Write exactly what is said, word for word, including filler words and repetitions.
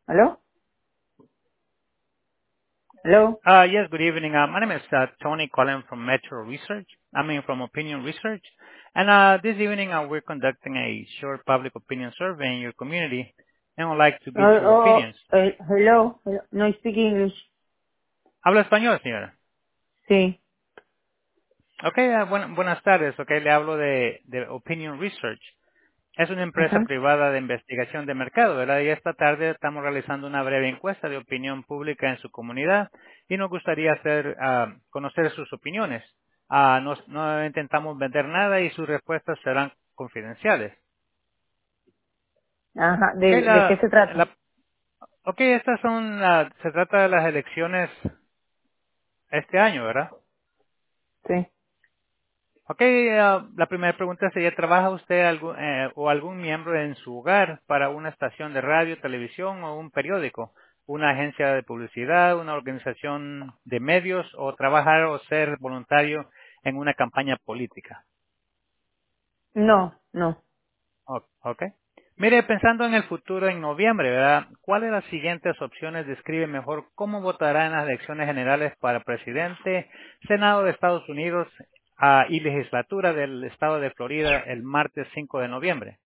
Hello? Hello? Uh Yes, good evening. Uh My name is uh Tony calling from Metro Research. I mean, from Opinion Research. And uh This evening, uh we're conducting a short public opinion survey in your community, and would like to Uh, get your oh, opinions. oh, eh, hello? Hello? No speak English. ¿Habla español, señora? Sí. Okay, uh, buen- buenas tardes. Okay, le hablo de de Opinion Research. Es una empresa Ajá. privada de investigación de mercado, ¿verdad? Y esta tarde estamos realizando una breve encuesta de opinión pública en su comunidad y nos gustaría hacer ah, conocer sus opiniones. Ah, nos- no intentamos vender nada y sus respuestas serán confidenciales. Ajá. Ok, ¿De, de qué la, se trata? la, ok, estas son, ah, se trata de las elecciones este año, ¿verdad? Sí. Ok, ah, la primera pregunta sería, ¿trabaja usted algún, eh, o algún miembro en su hogar para una estación de radio, televisión o un periódico, una agencia de publicidad, una organización de medios o trabajar o ser voluntario en una campaña política? No, no. O- Ok. Mire, pensando en el futuro en noviembre, ¿verdad? ¿Cuáles de las siguientes opciones describe mejor cómo votará en las elecciones generales para presidente, Senado de Estados Unidos ah, y legislatura del estado de Florida el martes cinco de noviembre?